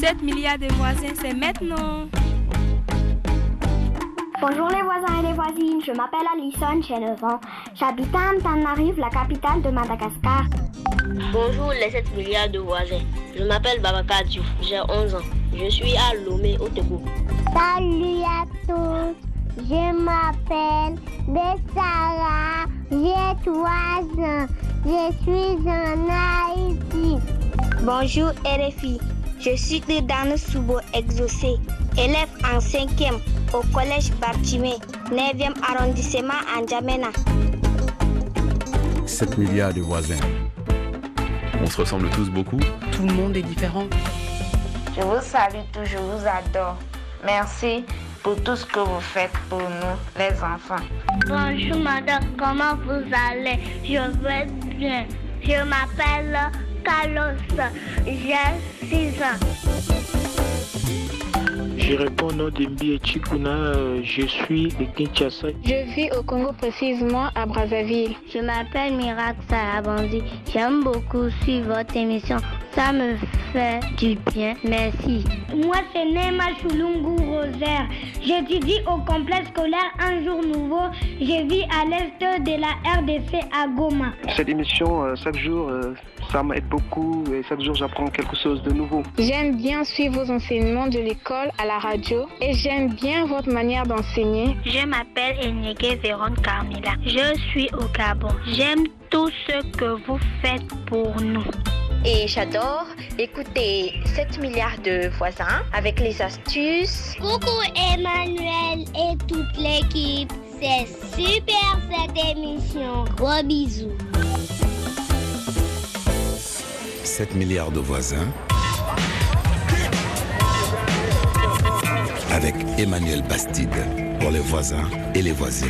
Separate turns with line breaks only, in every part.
7 milliards de voisins, c'est maintenant.
Bonjour les voisins et les voisines, je m'appelle Alison, j'ai 9 ans. J'habite à Antananarivo, la capitale de Madagascar.
Bonjour les 7 milliards de voisins, je m'appelle Babacar Diouf, j'ai 11 ans. Je suis à Lomé, au Togo.
Salut à tous, je m'appelle Bessara, j'ai 3 ans. Je suis en Haïti.
Bonjour RFI, je suis Dana Soubo Exaucé, élève en 5e au collège Bartimé, 9e arrondissement en N'Djamena.
7 milliards de voisins. On se ressemble tous beaucoup.
Tout le monde est différent.
Je vous salue tous, je vous adore. Merci pour tout ce que vous faites pour nous, les enfants.
Bonjour madame, comment vous allez? Je vais bien. Je m'appelle Carlos, j'ai 6 ans.
Je réponds au nom d'Embi Chikuna, je suis de Kinshasa.
Je vis au Congo, précisément à Brazzaville.
Je m'appelle Miracle Sarabandi. J'aime beaucoup suivre votre émission. Ça me fait du bien. Merci.
Moi, c'est Nema Chulungu Rosaire. J'étudie au complexe scolaire Un Jour Nouveau. Je vis à l'est de la RDC à Goma.
Cette émission, chaque jour, ça m'aide beaucoup et chaque jour, j'apprends quelque chose de nouveau.
J'aime bien suivre vos enseignements de l'école à la radio et j'aime bien votre manière d'enseigner.
Je m'appelle Enyege Véron Carmila. Je suis au Gabon. J'aime tout ce que vous faites pour nous.
Et j'adore écouter 7 milliards de voisins avec les astuces.
Coucou Emmanuel et toute l'équipe. C'est super cette émission. Gros bisous.
7 milliards de voisins. Avec Emmanuel Bastide pour les voisins et les voisines.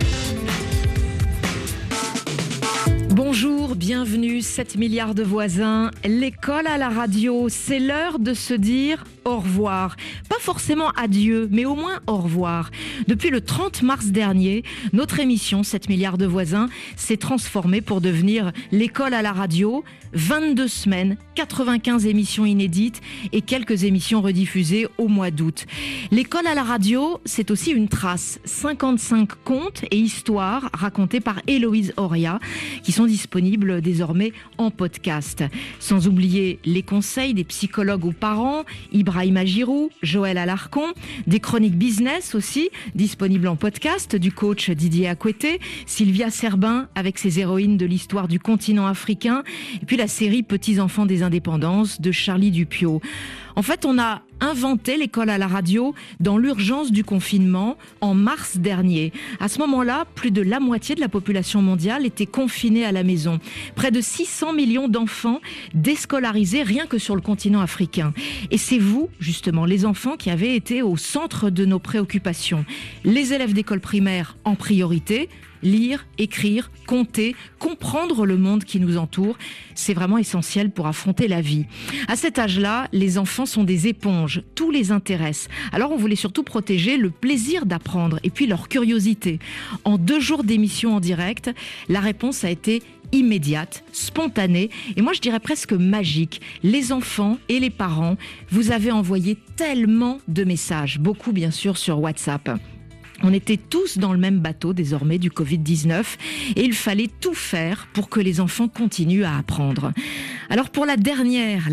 Bonjour, bienvenue, 7 milliards de voisins. L'école à la radio, c'est l'heure de se dire au revoir. Pas forcément adieu, mais au moins au revoir. Depuis le 30 mars dernier, notre émission 7 milliards de voisins s'est transformée pour devenir l'école à la radio. 22 semaines, 95 émissions inédites et quelques émissions rediffusées au mois d'août. L'école à la radio, c'est aussi une trace. 55 contes et histoires racontés par Héloïse Oria qui sont disponibles désormais en podcast. Sans oublier les conseils des psychologues aux parents, Ibrahima Giroud, Joël Alarcon, des chroniques business aussi, disponibles en podcast, du coach Didier Akoueté, Sylvia Serbin avec ses héroïnes de l'histoire du continent africain, et puis la série Petits enfants des indépendances de Charlie Dupiot. En fait, on a inventé l'école à la radio dans l'urgence du confinement en mars dernier. À ce moment-là, plus de la moitié de la population mondiale était confinée à la maison. Près de 600 millions d'enfants déscolarisés rien que sur le continent africain. Et c'est vous, justement, les enfants, qui avez été au centre de nos préoccupations. Les élèves d'école primaire en priorité. Lire, écrire, compter, comprendre le monde qui nous entoure, c'est vraiment essentiel pour affronter la vie. À cet âge-là, les enfants sont des éponges, tout les intéresse. Alors on voulait surtout protéger le plaisir d'apprendre et puis leur curiosité. En 2 jours d'émission en direct, la réponse a été immédiate, spontanée et moi je dirais presque magique. Les enfants et les parents, vous avez envoyé tellement de messages, beaucoup bien sûr sur WhatsApp. On était tous dans le même bateau désormais du Covid-19 et il fallait tout faire pour que les enfants continuent à apprendre. Alors pour la dernière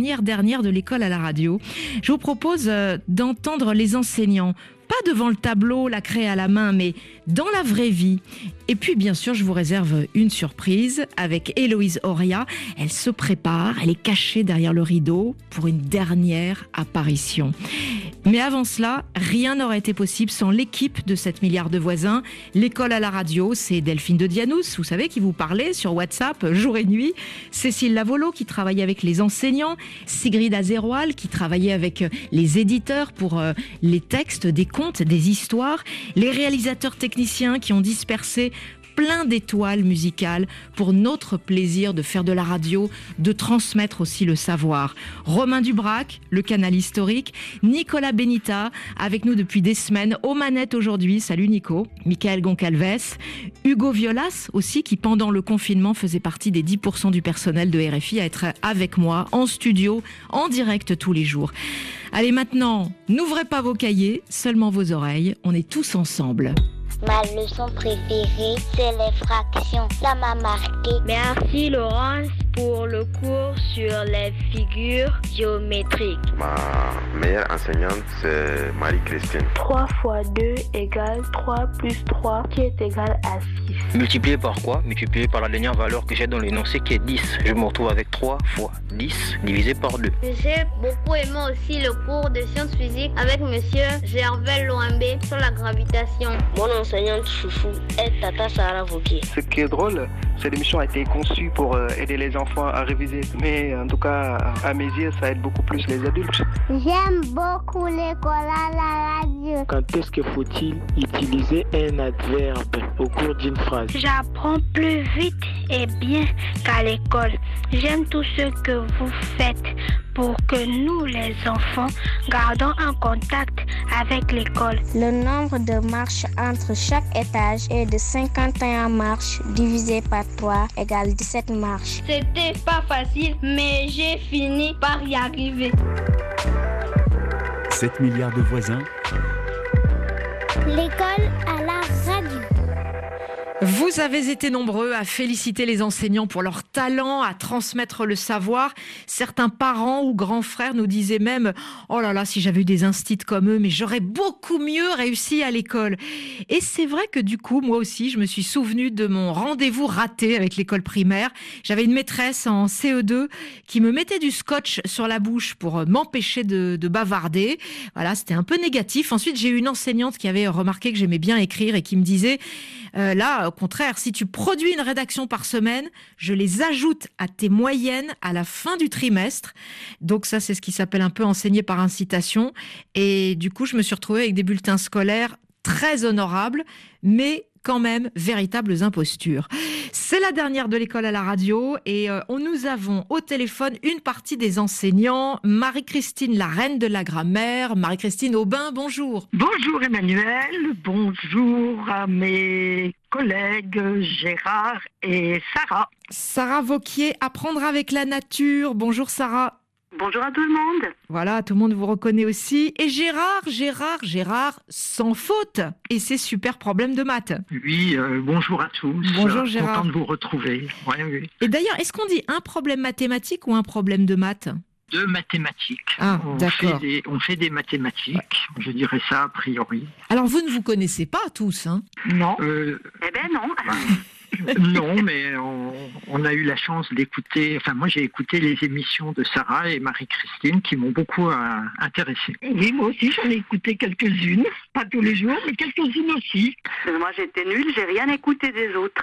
de l'école à la radio, je vous propose d'entendre les enseignants, pas devant le tableau, la craie à la main, mais dans la vraie vie. Et puis bien sûr, je vous réserve une surprise avec Héloïse Oria. Elle se prépare, elle est cachée derrière le rideau pour une dernière apparition. Mais avant cela, rien n'aurait été possible sans l'équipe de 7 milliards de voisins. L'école à la radio, c'est Delphine de Dianous, vous savez, qui vous parlait sur WhatsApp jour et nuit. Cécile Lavolo, qui travaillait avec les enseignants. Sigrid Azeroual, qui travaillait avec les éditeurs pour les textes, des contes, des histoires. Les réalisateurs techniciens qui ont dispersé plein d'étoiles musicales pour notre plaisir de faire de la radio, de transmettre aussi le savoir. Romain Dubrac, le canal historique, Nicolas Benita, avec nous depuis des semaines, aux manettes aujourd'hui. Salut Nico. Michael Goncalves, Hugo Violas aussi, qui pendant le confinement faisait partie des 10% du personnel de RFI à être avec moi en studio, en direct tous les jours. Allez maintenant, n'ouvrez pas vos cahiers, seulement vos oreilles, on est tous ensemble.
Ma leçon préférée, c'est les fractions. Ça m'a marqué.
Merci Laurence pour le cours sur les figures géométriques.
Ma meilleure enseignante, c'est Marie-Christine.
3 fois 2 égale 3 plus 3 qui est égal à 6.
Multiplié par quoi? Multiplié par la dernière valeur que j'ai dans l'énoncé qui est 10. Je me retrouve avec 3 fois 10 divisé par 2.
J'ai beaucoup aimé aussi le cours de sciences physiques avec monsieur Gervais Loambé sur la gravitation.
Mon enseignante chouchou est Tata Sarah Vauquier.
Ce qui est drôle, cette émission a été conçue pour aider les enfants à réviser. Mais en tout cas, à mes yeux, ça aide beaucoup plus les adultes.
J'aime beaucoup l'école à la radio.
Quand est-ce que faut-il utiliser un adverbe au cours d'une phrase?
J'apprends plus vite et bien qu'à l'école. J'aime tout ce que vous faites pour que nous, les enfants, gardons un contact avec l'école.
Le nombre de marches entre chaque étage est de 51 marches divisé par 3 égale 17 marches.
C'était pas facile, mais j'ai fini par y arriver.
7 milliards de voisins.
L'école à la radio.
Vous avez été nombreux à féliciter les enseignants pour leur talent à transmettre le savoir. Certains parents ou grands frères nous disaient même « Oh là là, si j'avais eu des instits comme eux, mais j'aurais beaucoup mieux réussi à l'école. » Et c'est vrai que du coup, moi aussi, je me suis souvenue de mon rendez-vous raté avec l'école primaire. J'avais une maîtresse en CE2 qui me mettait du scotch sur la bouche pour m'empêcher de bavarder. Voilà, c'était un peu négatif. Ensuite, j'ai eu une enseignante qui avait remarqué que j'aimais bien écrire et qui me disait là, au contraire, si tu produis une rédaction par semaine, je les ajoute à tes moyennes à la fin du trimestre. Donc ça, c'est ce qui s'appelle un peu enseigner par incitation. Et du coup, je me suis retrouvée avec des bulletins scolaires très honorables, mais quand même véritables impostures. C'est la dernière de l'école à la radio et nous avons au téléphone une partie des enseignants. Marie-Christine, la reine de la grammaire. Marie-Christine Aubin, bonjour.
Bonjour Emmanuel, bonjour à mes collègues Gérard et Sarah.
Sarah Vauquier, apprendre avec la nature. Bonjour Sarah.
Bonjour à tout le monde.
Voilà, tout le monde vous reconnaît aussi. Et Gérard, sans faute. Et ses super problèmes de maths.
Oui, bonjour à tous.
Bonjour Gérard.
Content de vous retrouver. Ouais, oui.
Et d'ailleurs, est-ce qu'on dit un problème mathématique ou un problème de maths ?
De mathématiques.
Ah, d'accord.
On fait des mathématiques, ouais. Je dirais ça a priori.
Alors vous ne vous connaissez pas tous, hein ?
Non. Eh ben non. Non, mais on a eu la chance d'écouter, enfin moi j'ai écouté les émissions de Sarah et Marie-Christine qui m'ont beaucoup intéressé. Oui, moi aussi j'en ai écouté quelques-unes, pas tous les jours, mais quelques-unes aussi.
Moi j'étais nulle, j'ai rien écouté des autres.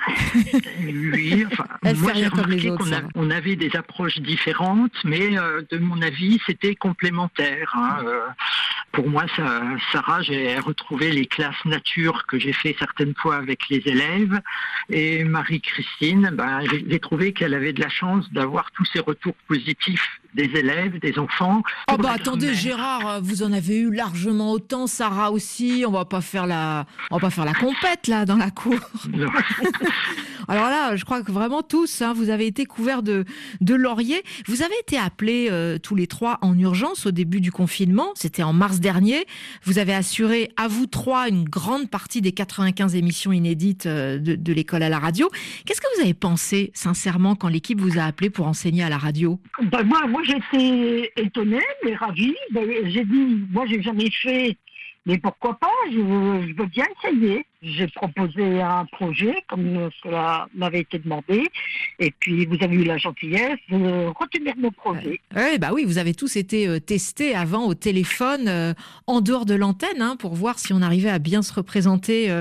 Oui, enfin, moi j'ai remarqué qu'on avait des approches différentes, mais de mon avis c'était complémentaire. Hein. Pour moi, Sarah, j'ai retrouvé les classes nature que j'ai fait certaines fois avec les élèves. Et Marie-Christine, j'ai trouvé qu'elle avait de la chance d'avoir tous ces retours positifs des élèves, des enfants.
Oh bah attendez Gérard, vous en avez eu largement autant, Sarah aussi. On va pas faire la compète là dans la cour.
Non.
Alors là, je crois que vraiment tous, hein, vous avez été couverts de lauriers. Vous avez été appelés tous les trois en urgence au début du confinement. C'était en mars dernier. Vous avez assuré à vous trois une grande partie des 95 émissions inédites de l'école à la radio. Qu'est-ce que vous avez pensé sincèrement quand l'équipe vous a appelé pour enseigner à la radio ?
Moi j'étais étonnée, mais ravie. J'ai dit, moi j'ai jamais fait, mais pourquoi pas, je veux bien essayer. J'ai proposé un projet, comme cela m'avait été demandé, et puis vous avez eu la gentillesse de retenir mon projet.
Oui, vous avez tous été testés avant au téléphone, en dehors de l'antenne, hein, pour voir si on arrivait à bien se représenter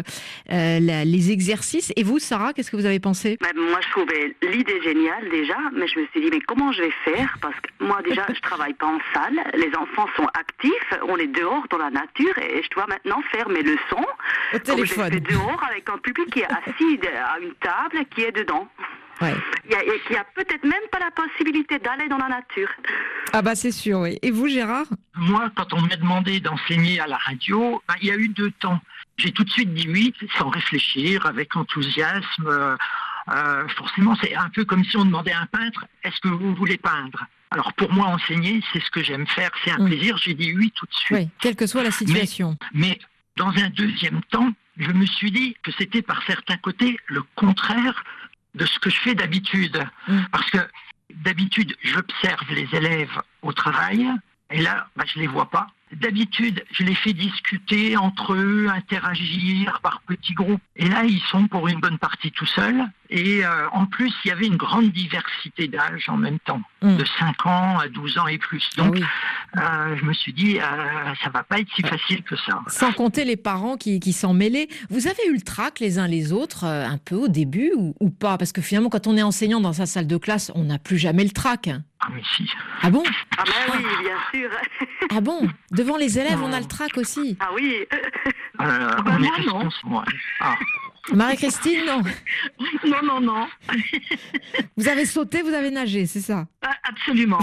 les exercices. Et vous, Sarah, qu'est-ce que vous avez pensé ?
Moi, je trouvais l'idée géniale déjà, mais je me suis dit, mais comment je vais faire ? Parce que moi, déjà, je travaille pas en salle, les enfants sont actifs, on est dehors dans la nature, et je dois maintenant faire mes leçons.
Au téléphone.
fait dehors avec un public qui est assis à une table qui est dedans.
Ouais.
Il y a peut-être même pas la possibilité d'aller dans la nature.
Ah bah c'est sûr, oui. Et vous, Gérard ?
Moi, quand on m'a demandé d'enseigner à la radio, il y a eu 2 temps. J'ai tout de suite dit oui, sans réfléchir, avec enthousiasme. Forcément, c'est un peu comme si on demandait à un peintre, est-ce que vous voulez peindre ? Alors pour moi, enseigner, c'est ce que j'aime faire, c'est un plaisir, j'ai dit oui tout de suite.
Oui, quelle que soit la situation.
Mais dans un deuxième temps, je me suis dit que c'était par certains côtés le contraire de ce que je fais d'habitude. Parce que d'habitude, j'observe les élèves au travail, et là, je ne les vois pas. D'habitude, je les fais discuter entre eux, interagir par petits groupes. Et là, ils sont pour une bonne partie tout seuls. Et en plus, il y avait une grande diversité d'âge en même temps, de 5 ans à 12 ans et plus. Donc, je me suis dit, ça va pas être si facile que ça.
Sans compter les parents qui s'en mêlaient. Vous avez eu le trac les uns les autres, un peu au début ou pas ? Parce que finalement, quand on est enseignant dans sa salle de classe, on n'a plus jamais le trac.
Ah mais si.
Ah bon ?
Ah ben oui, bien sûr.
Ah bon ? Devant les élèves, on a le trac aussi.
Ah oui.
On est responsable.
Marie-Christine, non.
Non.
Vous avez sauté, vous avez nagé, c'est ça ?
Absolument.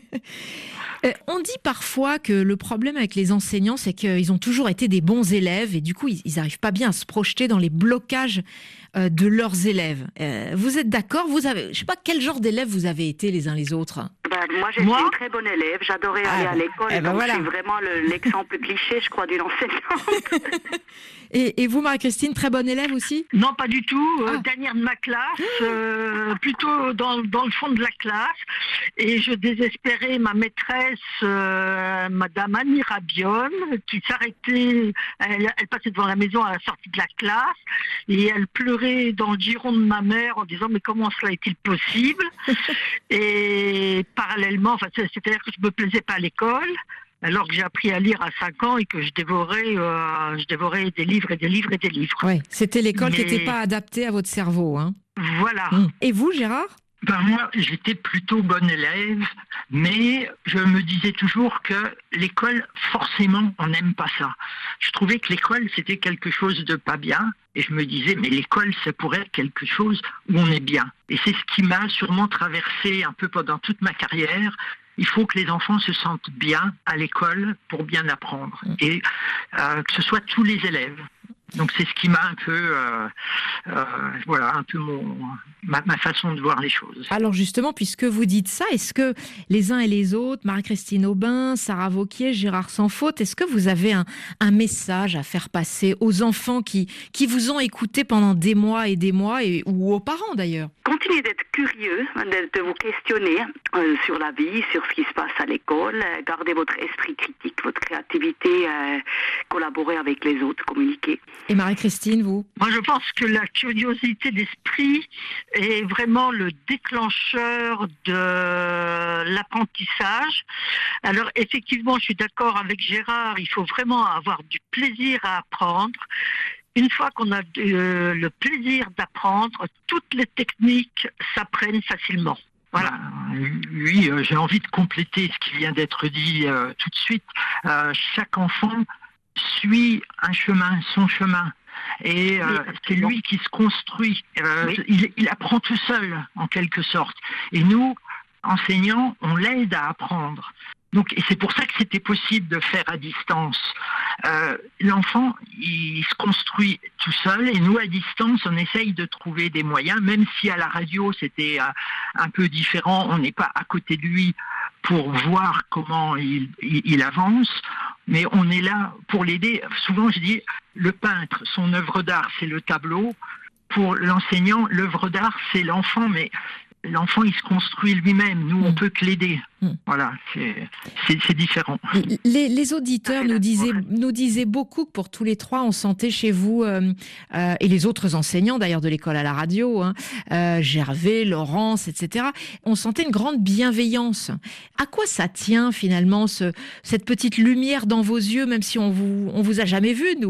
On dit parfois que le problème avec les enseignants, c'est qu'ils ont toujours été des bons élèves et du coup, ils n'arrivent pas bien à se projeter dans les blocages de leurs élèves. Vous êtes d'accord ? Je ne sais pas quel genre d'élèves vous avez été les uns les autres.
Moi, j'étais une très bonne élève. J'adorais aller à l'école. Donc, je suis vraiment l'exemple cliché, je crois, d'une enseignante.
Et vous, Marie-Christine, très bonne élève aussi ?
Non, pas du tout. Dernière de ma classe, plutôt dans le fond de la classe. Et je désespérais ma maîtresse, Madame Annie Rabion, qui s'arrêtait. Elle passait devant la maison à la sortie de la classe. Et elle pleurait dans le giron de ma mère en disant « Mais comment cela est-il possible ?» Et parallèlement, c'est-à-dire que je me plaisais pas à l'école, alors que j'ai appris à lire à 5 ans et que je dévorais des livres et des livres et des livres.
Oui, c'était l'école qui n'était pas adaptée à votre cerveau. Hein.
Voilà.
Et vous, Gérard ?
Moi, j'étais plutôt bonne élève, mais je me disais toujours que l'école, forcément, on n'aime pas ça. Je trouvais que l'école, c'était quelque chose de pas bien, et je me disais, mais l'école, ça pourrait être quelque chose où on est bien. Et c'est ce qui m'a sûrement traversé un peu pendant toute ma carrière. Il faut que les enfants se sentent bien à l'école pour bien apprendre, et que ce soit tous les élèves. Donc c'est ce qui m'a un peu, ma façon de voir les choses.
Alors justement, puisque vous dites ça, est-ce que les uns et les autres, Marie-Christine Aubin, Sarah Vauquier, Gérard Sans Faute, est-ce que vous avez un message à faire passer aux enfants qui vous ont écouté pendant des mois, ou aux parents d'ailleurs ?
Continuez d'être curieux, de vous questionner sur la vie, sur ce qui se passe à l'école. Gardez votre esprit critique, votre créativité, collaborez avec les autres, communiquez.
Et Marie-Christine, vous ?
Moi, je pense que la curiosité d'esprit est vraiment le déclencheur de l'apprentissage. Alors, effectivement, je suis d'accord avec Gérard, il faut vraiment avoir du plaisir à apprendre. Une fois qu'on a le plaisir d'apprendre, toutes les techniques s'apprennent facilement. Voilà. Oui, j'ai envie de compléter ce qui vient d'être dit tout de suite. Chaque enfant suit son chemin. Et c'est lui qui se construit. Il apprend tout seul, en quelque sorte. Et nous, enseignants, on l'aide à apprendre. Donc, et c'est pour ça que c'était possible de faire à distance. L'enfant, il se construit tout seul, et nous, à distance, on essaye de trouver des moyens, même si à la radio, c'était un peu différent, on n'est pas à côté de lui pour voir comment il avance, mais on est là pour l'aider. Souvent, je dis, le peintre, son œuvre d'art, c'est le tableau. Pour l'enseignant, l'œuvre d'art, c'est l'enfant, mais l'enfant, il se construit lui-même. Nous, on peut que l'aider. Voilà, c'est différent.
Les auditeurs nous disaient beaucoup que pour tous les trois, on sentait chez vous, et les autres enseignants d'ailleurs de l'école à la radio, Gervais, Laurence, etc., on sentait une grande bienveillance. À quoi ça tient finalement, cette petite lumière dans vos yeux, même si on vous a jamais vu, nous, hein ?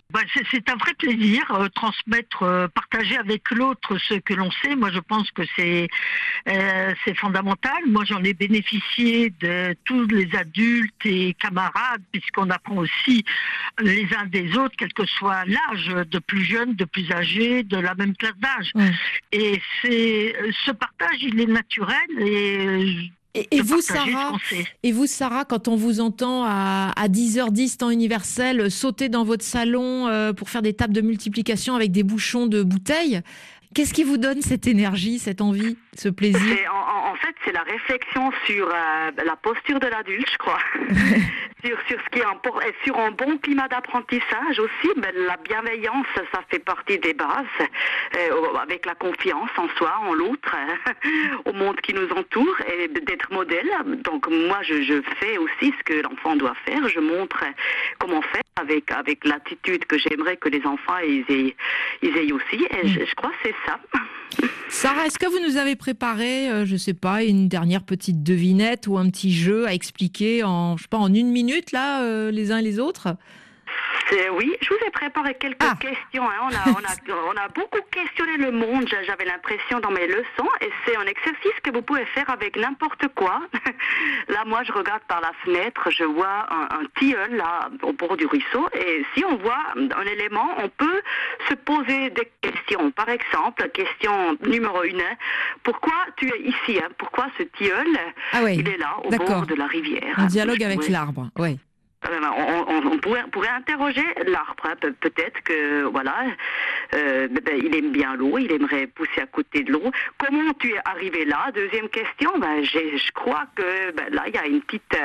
C'est un vrai plaisir, transmettre, partager avec l'autre ce que l'on sait. Moi, je pense que c'est fondamental. Moi, j'en ai bénéficié de tous les adultes et camarades, puisqu'on apprend aussi les uns des autres, quel que soit l'âge, de plus jeunes, de plus âgés, de la même classe d'âge. Et ce partage, il est naturel
Et vous, Sarah, quand on vous entend à 10h10 temps universel sauter dans votre salon pour faire des tables de multiplication avec des bouchons de bouteilles, qu'est-ce qui vous donne cette énergie, cette envie, ce plaisir ?
En fait, c'est la réflexion sur la posture de l'adulte, je crois. sur ce qui est sur un bon climat d'apprentissage aussi. La bienveillance, ça fait partie des bases, avec la confiance en soi, en l'autre, au monde qui nous entoure, et d'être modèle. Donc moi, je fais aussi ce que l'enfant doit faire. Je montre comment faire avec l'attitude que j'aimerais que les enfants ils aient aussi. Et je crois que c'est ça.
Sarah, est-ce que vous nous avez préparé, je ne sais pas, une dernière petite devinette ou un petit jeu à expliquer en 1 minute, là, les uns et les autres ?
Oui, je vous ai préparé quelques questions. On a beaucoup questionné le monde, j'avais l'impression dans mes leçons, et c'est un exercice que vous pouvez faire avec n'importe quoi. Là, moi, je regarde par la fenêtre, je vois un tilleul là au bord du ruisseau, et si on voit un élément, on peut se poser des questions. Par exemple, question numéro 1, pourquoi tu es ici ? Pourquoi ce tilleul, il est là, au bord de la rivière ?
Un dialogue avec l'arbre, oui.
On pourrait interroger l'arbre, peut-être que il aime bien l'eau, il aimerait pousser à côté de l'eau. Comment tu es arrivé là ? Deuxième question, je crois que là il y a une petite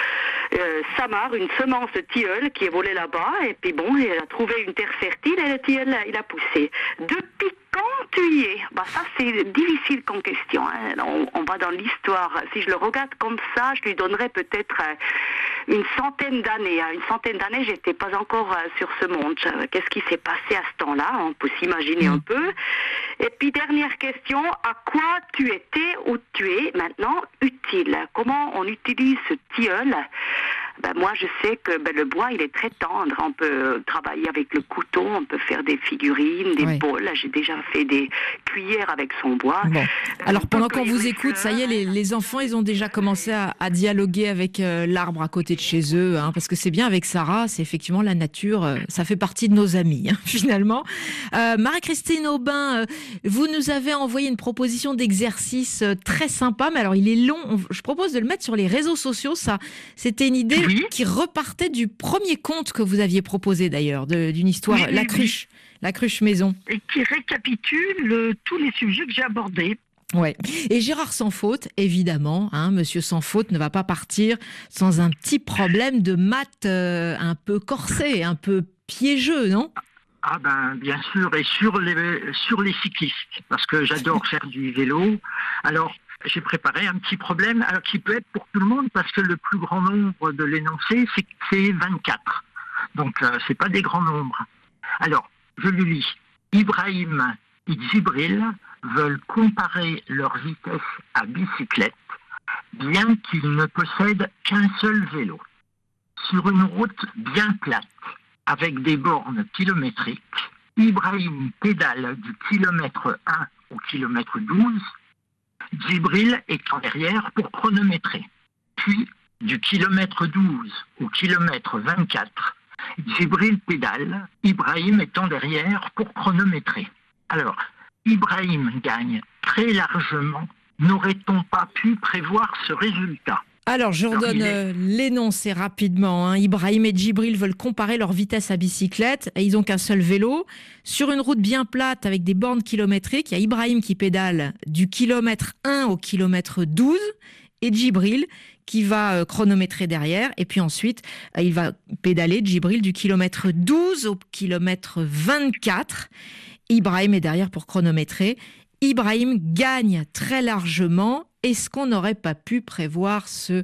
Samar, une semence de tilleul qui est volée là-bas, et puis elle a trouvé une terre fertile et le tilleul il a poussé. Depuis quand tu y es ? Ça c'est difficile comme question. On va dans l'histoire. Si je le regarde comme ça, je lui donnerais peut-être une centaine d'années. Une centaine d'années, j'étais pas encore sur ce monde. Qu'est-ce qui s'est passé à ce temps-là ? On peut s'imaginer un peu. Et puis dernière question, à quoi tu étais ou tu es maintenant utile ? Comment on utilise ce tilleul ? Moi, je sais que le bois, il est très tendre. On peut travailler avec le couteau, on peut faire des figurines, des bols. J'ai déjà fait des cuillères avec son bois.
Bon. Alors, pendant qu'on vous écoute, ça y est, les enfants, ils ont déjà commencé à dialoguer avec l'arbre à côté de chez eux, parce que c'est bien avec Sarah, c'est effectivement la nature, ça fait partie de nos amis, finalement. Marie-Christine Aubin, vous nous avez envoyé une proposition d'exercice très sympa, mais alors il est long. Je propose de le mettre sur les réseaux sociaux, ça. C'était une idée qui repartait du premier conte que vous aviez proposé d'ailleurs, d'une histoire, la cruche maison.
Et qui récapitule tous les sujets que j'ai abordés.
Ouais. Et Gérard Sans Faute, évidemment, Monsieur Sans Faute ne va pas partir sans un petit problème de maths un peu corsé, un peu piégeux, non ?
Bien sûr, et sur les cyclistes, parce que j'adore faire du vélo. Alors, j'ai préparé un petit problème, qui peut être pour tout le monde, parce que le plus grand nombre de l'énoncé, c'est 24. Donc, c'est pas des grands nombres. Alors, je lui lis. Ibrahim et Djibril veulent comparer leur vitesse à bicyclette, bien qu'ils ne possèdent qu'un seul vélo. Sur une route bien plate, avec des bornes kilométriques, Ibrahim pédale du kilomètre 1 au kilomètre 12, Djibril est en derrière pour chronométrer. Puis, du kilomètre 12 au kilomètre 24, Djibril pédale, Ibrahim est en derrière pour chronométrer. Alors, Ibrahim gagne très largement. N'aurait-on pas pu prévoir ce résultat ?
Alors, je redonne l'énoncé rapidement. Ibrahim et Djibril veulent comparer leur vitesse à bicyclette et ils n'ont qu'un seul vélo. Sur une route bien plate avec des bornes kilométriques, il y a Ibrahim qui pédale du kilomètre 1 au kilomètre 12 et Djibril qui va chronométrer derrière. Et puis ensuite, il va pédaler, Djibril, du kilomètre 12 au kilomètre 24. Ibrahim est derrière pour chronométrer. Ibrahim gagne très largement. Est-ce qu'on n'aurait pas pu prévoir ce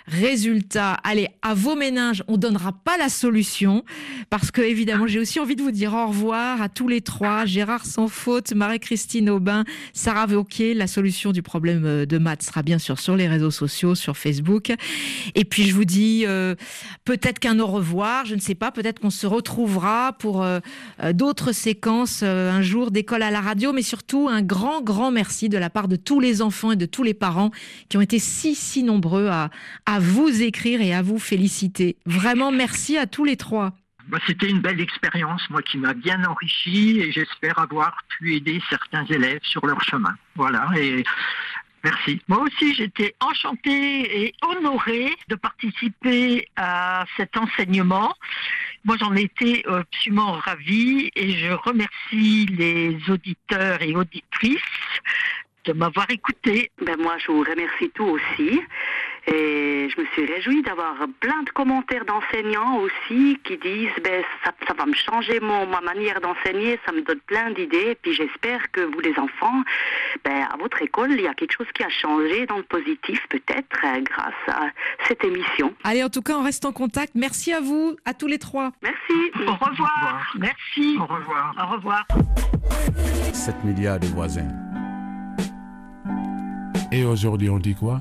Résultat, allez, à vos méninges, on donnera pas la solution parce que évidemment, j'ai aussi envie de vous dire au revoir à tous les trois, Gérard Sans Faute, Marie-Christine Aubin, Sarah Wauquiez. La solution du problème de maths sera bien sûr sur les réseaux sociaux, sur Facebook. Et puis je vous dis peut-être qu'un au revoir, je ne sais pas, peut-être qu'on se retrouvera pour d'autres séquences un jour d'école à la radio, mais surtout un grand merci de la part de tous les enfants et de tous les parents qui ont été si nombreux à vous écrire et à vous féliciter. Vraiment, merci à tous les trois.
C'était une belle expérience, moi, qui m'a bien enrichi et j'espère avoir pu aider certains élèves sur leur chemin. Voilà, et merci. Moi aussi, j'étais enchantée et honorée de participer à cet enseignement. Moi, j'en étais absolument ravie et je remercie les auditeurs et auditrices de m'avoir écouté.
Moi, je vous remercie tout aussi. Et je me suis réjouie d'avoir plein de commentaires d'enseignants aussi qui disent ça va me changer ma manière d'enseigner, ça me donne plein d'idées. Et puis j'espère que vous les enfants, à votre école, il y a quelque chose qui a changé dans le positif peut-être grâce à cette émission.
Allez, en tout cas, on reste en contact. Merci à vous, à tous les trois.
Merci.
Au revoir. Merci. Au revoir.
Au revoir.
7 milliards de voisins. Et aujourd'hui, on dit quoi ?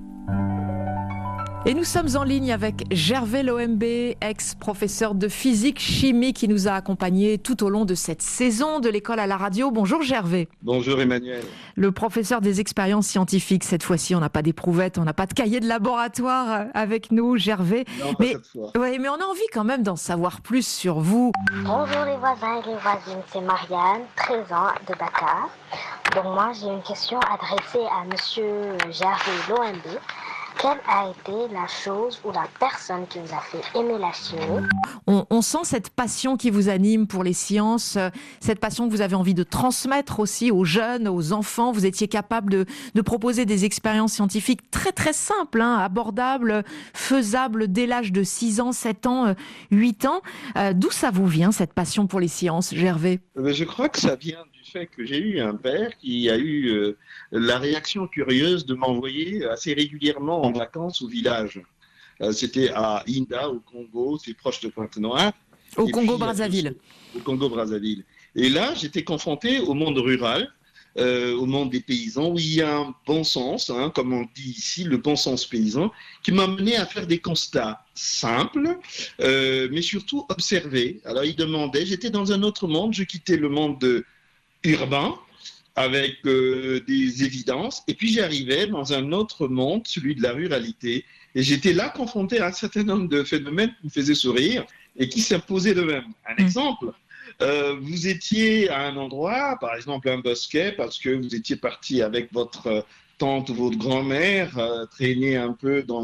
Et nous sommes en ligne avec Gervais Loembe, ex-professeur de physique-chimie qui nous a accompagnés tout au long de cette saison de l'école à la radio. Bonjour Gervais.
Bonjour Emmanuel.
Le professeur des expériences scientifiques. Cette fois-ci, on n'a pas d'éprouvettes, on n'a pas de cahier de laboratoire avec nous, Gervais.
Non, pas cette fois.
Ouais, mais on a envie quand même d'en savoir plus sur vous.
Bonjour les voisins et les voisines, c'est Marianne, 13 ans, de Dakar. Donc moi, j'ai une question adressée à monsieur Gervais Loembe. Quelle a été la chose ou la personne qui vous a fait aimer la chimie ?
On sent cette passion qui vous anime pour les sciences, cette passion que vous avez envie de transmettre aussi aux jeunes, aux enfants. Vous étiez capable de proposer des expériences scientifiques très simples, abordables, faisables dès l'âge de 6 ans, 7 ans, 8 ans. D'où ça vous vient, cette passion pour les sciences, Gervais ?
Je crois que ça vient du fait que j'ai eu un père qui a eu la réaction curieuse de m'envoyer assez régulièrement en vacances au village. C'était à Inda, au Congo, c'est proche de Pointe-Noire.
Au Congo-Brazzaville.
Au Congo-Brazzaville. Et là, j'étais confronté au monde rural, au monde des paysans, où il y a un bon sens, comme on dit ici, le bon sens paysan, qui m'a mené à faire des constats simples, mais surtout observer. Alors, il demandait, j'étais dans un autre monde, je quittais le monde urbain, avec des évidences, et puis j'arrivais dans un autre monde, celui de la ruralité, et j'étais là confronté à un certain nombre de phénomènes qui me faisaient sourire et qui s'imposaient d'eux-mêmes. Un exemple, vous étiez à un endroit, par exemple un bosquet, parce que vous étiez parti avec votre tante ou votre grand-mère, traîner un peu dans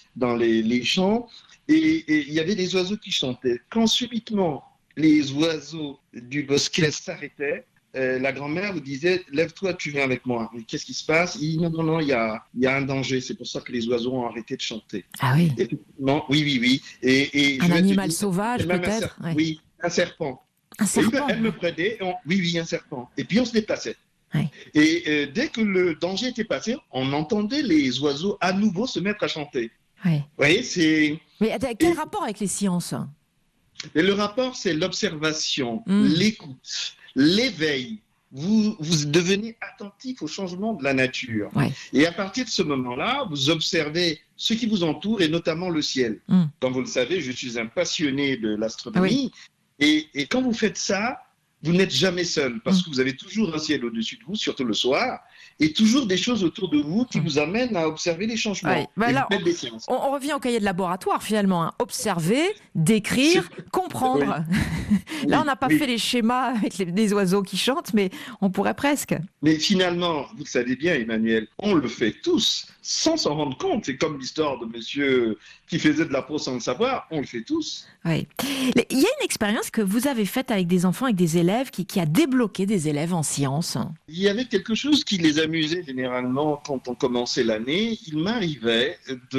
les champs, et il y avait des oiseaux qui chantaient. Quand subitement les oiseaux du bosquet s'arrêtaient, la grand-mère vous disait « Lève-toi, tu viens avec moi ». Qu'est-ce qui se passe ? Il dit « Non, il y a un danger, c'est pour ça que les oiseaux ont arrêté de chanter ».
Ah oui.
Effectivement, oui. Et
un animal sauvage peut-être ?
Oui, un serpent.
Un serpent.
Elle me prenait, oui, un serpent. Et puis on se déplaçait.
Oui.
Et dès que le danger était passé, on entendait les oiseaux à nouveau se mettre à chanter.
Oui.
Vous voyez, c'est...
Mais quel rapport avec les sciences ?
Et le rapport, c'est l'observation, l'écoute, l'éveil. Vous devenez attentif au changement de la nature.
Ouais.
Et à partir de ce moment-là, vous observez ce qui vous entoure et notamment le ciel. Comme vous le savez, je suis un passionné de l'astronomie. Oui. Et quand vous faites ça, vous n'êtes jamais seul parce que vous avez toujours un ciel au-dessus de vous, surtout le soir, et toujours des choses autour de vous qui vous amènent à observer les changements.
Ouais. Là, on revient au cahier de laboratoire finalement. Observer, décrire, comprendre. Oui. Là, on n'a pas fait les schémas avec les oiseaux qui chantent, mais on pourrait presque.
Mais finalement, vous le savez bien, Emmanuel, on le fait tous sans s'en rendre compte. C'est comme l'histoire de monsieur qui faisait de la peau sans le savoir. On le fait tous.
Oui. Il y a une expérience que vous avez faite avec des enfants, avec des élèves, qui a débloqué des élèves en sciences.
Il y avait quelque chose qui les amusait généralement quand on commençait l'année. Il m'arrivait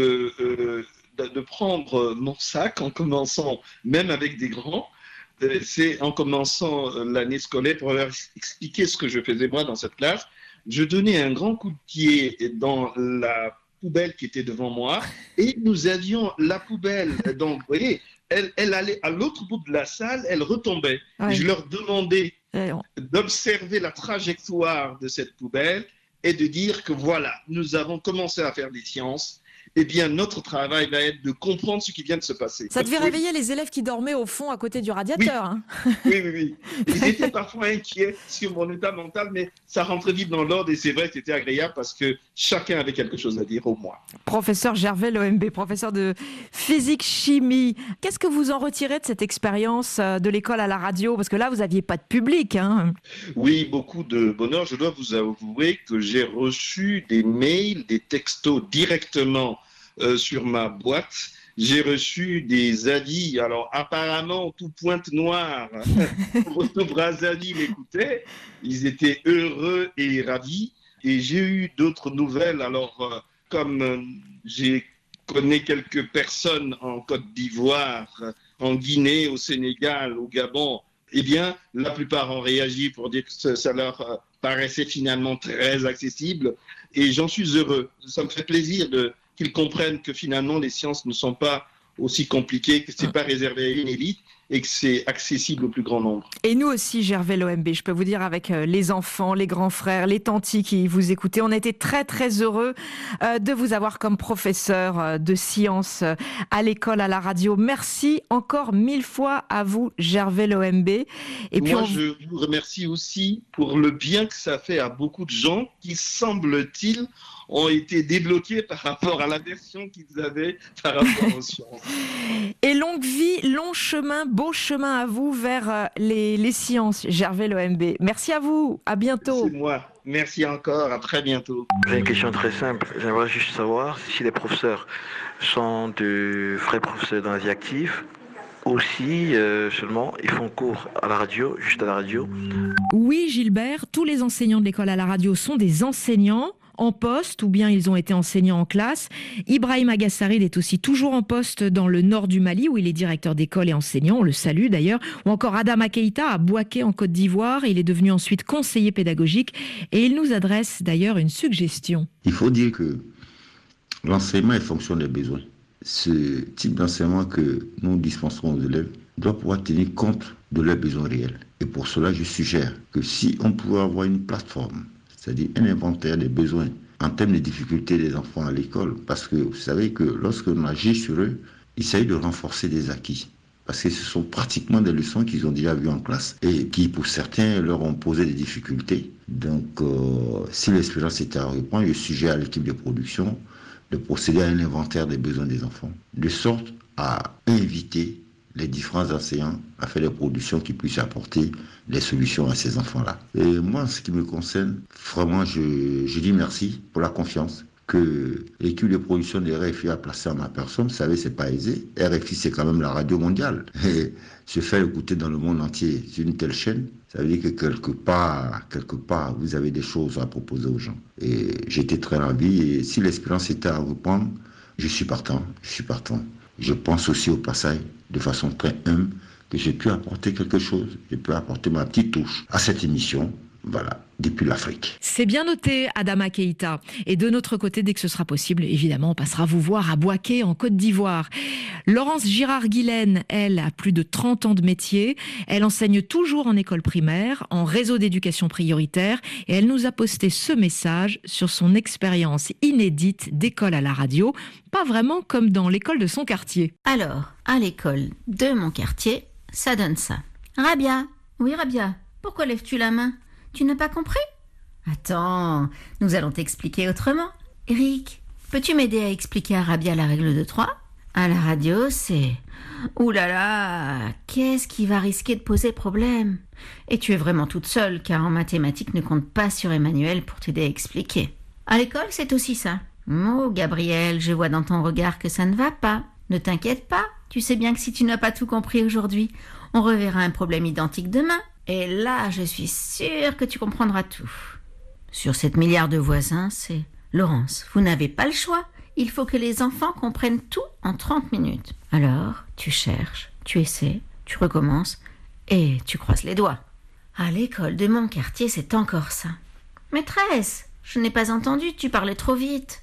de prendre mon sac en commençant, même avec des grands, c'est en commençant l'année scolaire pour leur expliquer ce que je faisais moi dans cette classe. Je donnais un grand coup de pied dans la poubelle qui était devant moi et nous avions la poubelle. Donc, vous voyez, elle allait à l'autre bout de la salle, elle retombait.
Ouais.
Je leur demandais d'observer la trajectoire de cette poubelle et de dire que voilà, nous avons commencé à faire des sciences. Eh bien, notre travail va être de comprendre ce qui vient de se passer.
Ça devait réveiller les élèves qui dormaient au fond à côté du radiateur.
Oui, oui. Ils étaient parfois inquiets sur mon état mental, mais ça rentrait vite dans l'ordre et c'est vrai que c'était agréable parce que chacun avait quelque chose à dire au moins.
Professeur Gervais Loembe, professeur de physique-chimie, qu'est-ce que vous en retirez de cette expérience de l'école à la radio? Parce que là, vous n'aviez pas de public.
Oui, beaucoup de bonheur. Je dois vous avouer que j'ai reçu des mails, des textos directement sur ma boîte. J'ai reçu des avis, alors apparemment tout Pointe-Noire, tout Brazzaville écoutait, ils étaient heureux et ravis. Et j'ai eu d'autres nouvelles, alors comme je connais quelques personnes en Côte d'Ivoire, en Guinée, au Sénégal, au Gabon, eh bien la plupart ont réagi pour dire que ça leur paraissait finalement très accessible et j'en suis heureux. Ça me fait plaisir qu'ils comprennent que finalement les sciences ne sont pas aussi compliquées, que ce n'est pas réservé à une élite et que c'est accessible au plus grand nombre.
Et nous aussi, Gervais Loembe, je peux vous dire avec les enfants, les grands frères, les tantis qui vous écoutaient, on a été très très heureux de vous avoir comme professeur de sciences à l'école, à la radio. Merci encore 1000 fois à vous, Gervais Loembe. Et puis
je vous remercie aussi pour le bien que ça fait à beaucoup de gens qui, semble-t-il, ont été débloqués par rapport à l'aversion qu'ils avaient par rapport aux sciences.
Et longue vie, long chemin, beau chemin à vous vers les sciences, Gervais Loembe. Merci à vous, à bientôt.
C'est moi. Merci encore, à très bientôt.
J'ai une question très simple. J'aimerais juste savoir si les professeurs sont de vrais professeurs dans la vie active ou si seulement ils font cours à la radio, juste à la radio.
Oui, Gilbert, tous les enseignants de l'école à la radio sont des enseignants en poste ou bien ils ont été enseignants en classe. Ibrahim Agassarid est aussi toujours en poste dans le nord du Mali où il est directeur d'école et enseignant, on le salue d'ailleurs. Ou encore Adama Keïta à Bouaké en Côte d'Ivoire, il est devenu ensuite conseiller pédagogique et il nous adresse d'ailleurs une suggestion.
Il faut dire que l'enseignement est fonction des besoins. Ce type d'enseignement que nous dispenserons aux élèves doit pouvoir tenir compte de leurs besoins réels. Et pour cela, je suggère que si on pouvait avoir une plateforme, c'est-à-dire un inventaire des besoins en termes de difficultés des enfants à l'école. Parce que vous savez que lorsque l'on agit sur eux, il s'agit de renforcer des acquis. Parce que ce sont pratiquement des leçons qu'ils ont déjà vues en classe et qui, pour certains, leur ont posé des difficultés. Donc, si l'expérience était à reprendre, je suggère à l'équipe de production de procéder à un inventaire des besoins des enfants, de sorte à inviter les différents enseignants à faire des productions qui puissent apporter des solutions à ces enfants-là. Et moi, en ce qui me concerne, vraiment, je dis merci pour la confiance que l'équipe de production de RFI a placée en ma personne. Vous savez, c'est pas aisé. RFI, c'est quand même la radio mondiale. Et se faire écouter dans le monde entier sur une telle chaîne, ça veut dire que quelque part, vous avez des choses à proposer aux gens. Et j'étais très ravi. Et si l'expérience était à reprendre, je suis partant. Je pense aussi au passage, de façon très humble, que j'ai pu apporter quelque chose. J'ai pu apporter ma petite touche à cette émission. Voilà, depuis l'Afrique.
C'est bien noté, Adama Keïta. Et de notre côté, dès que ce sera possible, évidemment, on passera vous voir à Bouaké, en Côte d'Ivoire. Laurence Girard-Guilaine, elle, a plus de 30 ans de métier. Elle enseigne toujours en école primaire, en réseau d'éducation prioritaire. Et elle nous a posté ce message sur son expérience inédite d'école à la radio. Pas vraiment comme dans l'école de son quartier.
Alors, à l'école de mon quartier, ça donne ça. Rabia. Oui, Rabia. Pourquoi lèves-tu la main ? Tu n'as pas compris ? Attends, nous allons t'expliquer autrement. Eric, peux-tu m'aider à expliquer à Rabia la règle de 3 ? À la radio, c'est... Ouh là là, qu'est-ce qui va risquer de poser problème ? Et tu es vraiment toute seule, car en mathématiques ne compte pas sur Emmanuel pour t'aider à expliquer. À l'école, c'est aussi ça. Oh, Gabriel, je vois dans ton regard que ça ne va pas. Ne t'inquiète pas, tu sais bien que si tu n'as pas tout compris aujourd'hui, on reverra un problème identique demain. Et là, je suis sûre que tu comprendras tout. Sur 7 milliards de voisins, c'est... Laurence, vous n'avez pas le choix. Il faut que les enfants comprennent tout en 30 minutes. Alors, tu cherches, tu essaies, tu recommences et tu croises les doigts. À l'école de mon quartier, c'est encore ça. Maîtresse, je n'ai pas entendu, tu parlais trop vite.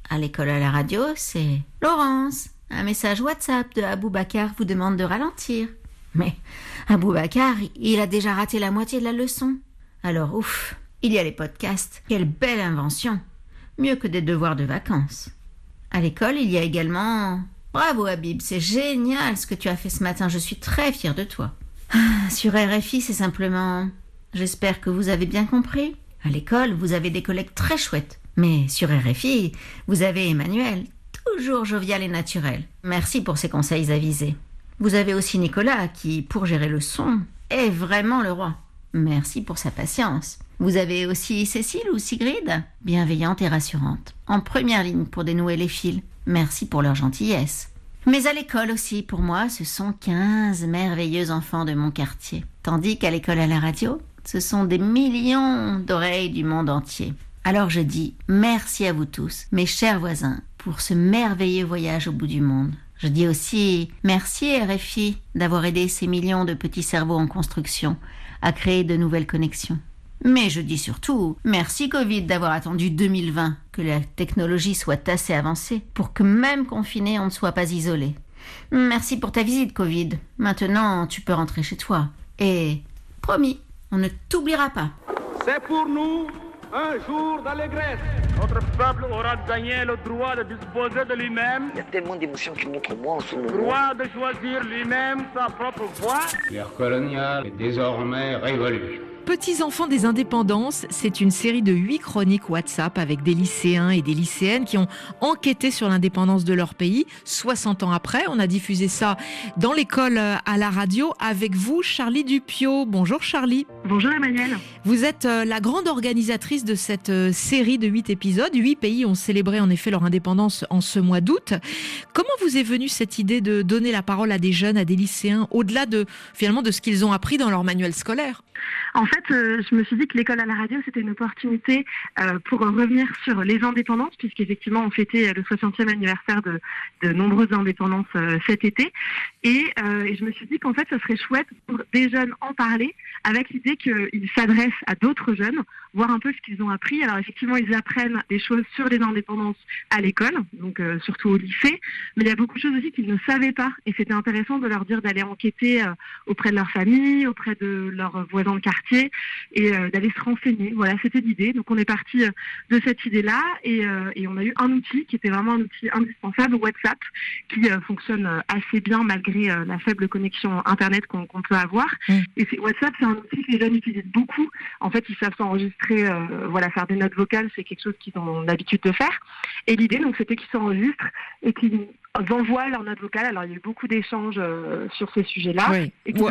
À l'école à la radio, c'est Laurence. Un message WhatsApp de Aboubacar vous demande de ralentir. Mais Aboubacar, il a déjà raté la moitié de la leçon. Alors ouf, il y a les podcasts. Quelle belle invention. Mieux que des devoirs de vacances. À l'école, il y a également... Bravo Habib, c'est génial ce que tu as fait ce matin. Je suis très fière de toi. Sur RFI, c'est simplement... J'espère que vous avez bien compris. À l'école, vous avez des collègues très chouettes. Mais sur RFI, vous avez Emmanuel, toujours jovial et naturel. Merci pour ces conseils avisés. Vous avez aussi Nicolas qui, pour gérer le son, est vraiment le roi. Merci pour sa patience. Vous avez aussi Cécile ou Sigrid, bienveillante et rassurante, en première ligne pour dénouer les fils. Merci pour leur gentillesse. Mais à l'école aussi, pour moi, ce sont 15 merveilleux enfants de mon quartier. Tandis qu'à l'école à la radio, ce sont des millions d'oreilles du monde entier. Alors je dis merci à vous tous, mes chers voisins, pour ce merveilleux voyage au bout du monde. Je dis aussi merci RFI d'avoir aidé ces millions de petits cerveaux en construction à créer de nouvelles connexions. Mais je dis surtout merci Covid d'avoir attendu 2020, que la technologie soit assez avancée pour que même confiné, on ne soit pas isolé. Merci pour ta visite Covid. Maintenant, tu peux rentrer chez toi. Et promis, on ne t'oubliera pas.
C'est pour nous un jour d'allégresse. Notre peuple aura gagné le droit de disposer de lui-même.
Il y a tellement d'émotions qui montrent en moi en ce moment.
Le droit de choisir lui-même sa propre voie.
L'ère coloniale est désormais révolue.
Petits enfants des indépendances, c'est une série de 8 chroniques WhatsApp avec des lycéens et des lycéennes qui ont enquêté sur l'indépendance de leur pays. 60 ans après, on a diffusé ça dans l'école à la radio avec vous, Charlie Dupiot. Bonjour Charlie.
Bonjour Emmanuel.
Vous êtes la grande organisatrice de cette série de 8 épisodes. 8 pays ont célébré en effet leur indépendance en ce mois d'août. Comment vous est venue cette idée de donner la parole à des jeunes, à des lycéens, au-delà de finalement de ce qu'ils ont appris dans leur manuel scolaire ?
En fait, je me suis dit que l'école à la radio, c'était une opportunité pour revenir sur les indépendances, puisqu'effectivement, on fêtait le 60e anniversaire de nombreuses indépendances cet été. Et je me suis dit qu'en fait, ce serait chouette pour des jeunes en parler, avec l'idée qu'ils s'adressent à d'autres jeunes, voir un peu ce qu'ils ont appris. Alors effectivement, ils apprennent des choses sur les indépendances à l'école, donc surtout au lycée, mais il y a beaucoup de choses aussi qu'ils ne savaient pas. Et c'était intéressant de leur dire d'aller enquêter auprès de leur famille, auprès de leurs voisins de quartier, et d'aller se renseigner. Voilà, c'était l'idée. Donc on est parti de cette idée-là, et on a eu un outil qui était vraiment un outil indispensable, WhatsApp, qui fonctionne assez bien malgré la faible connexion Internet qu'on peut avoir. Et WhatsApp, c'est un outil que les jeunes utilisent beaucoup. En fait, ils savent s'enregistrer, faire des notes vocales, c'est quelque chose qu'ils ont l'habitude de faire. Et l'idée, donc, c'était qu'ils s'enregistrent et qu'ils envoient leur note vocale. Alors, il y a eu beaucoup d'échanges sur ces sujets-là.
Oui.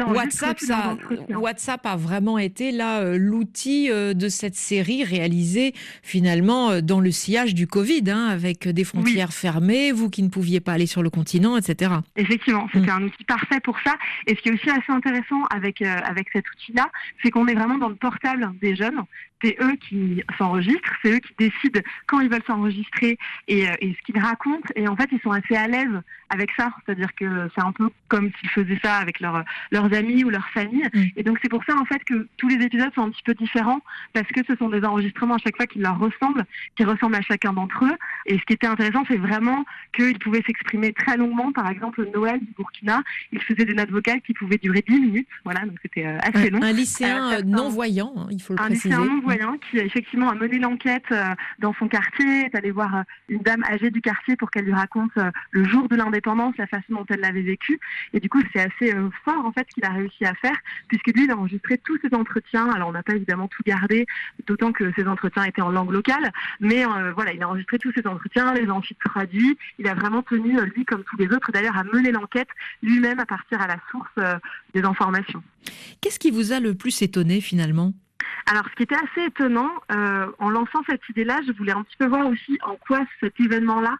WhatsApp a vraiment été là l'outil de cette série réalisée finalement dans le sillage du Covid, avec des frontières fermées, vous qui ne pouviez pas aller sur le continent, etc.
Effectivement, c'était un outil parfait pour ça. Et ce qui est aussi assez intéressant avec cet outil-là, c'est qu'on est vraiment dans le portable des jeunes. C'est eux qui s'enregistrent, c'est eux qui décident quand ils veulent s'enregistrer et ce qu'ils racontent. Et en fait, ils sont assez à l'aise avec ça. C'est-à-dire que c'est un peu comme s'ils faisaient ça avec leurs amis ou leur famille. Et donc, c'est pour ça, en fait, que tous les épisodes sont un petit peu différents parce que ce sont des enregistrements à chaque fois qui leur ressemblent, qui ressemblent à chacun d'entre eux. Et ce qui était intéressant, c'est vraiment qu'ils pouvaient s'exprimer très longuement. Par exemple, Noël du Burkina, il faisait des notes vocales qui pouvaient durer 10 minutes. Voilà, donc c'était assez long.
Un lycéen non-voyant, il faut le préciser.
Un lycéen non-voyant qui effectivement a mené l'enquête dans son quartier, est allé voir une dame âgée du quartier pour qu'elle lui raconte le jour de l'indépendance, la façon dont elle l'avait vécu. Et du coup, c'est assez fort en fait ce qu'il a réussi à faire, puisque lui, il a enregistré tous ses entretiens. Alors, on n'a pas évidemment tout gardé, d'autant que ces entretiens étaient en langue locale, mais il a enregistré tous ses entretiens, les a ensuite traduits. Il a vraiment tenu, lui comme tous les autres, d'ailleurs, à mener l'enquête lui-même à partir à la source des informations.
Qu'est-ce qui vous a le plus étonné finalement ?
Alors, ce qui était assez étonnant, en lançant cette idée-là, je voulais un petit peu voir aussi en quoi cet événement-là,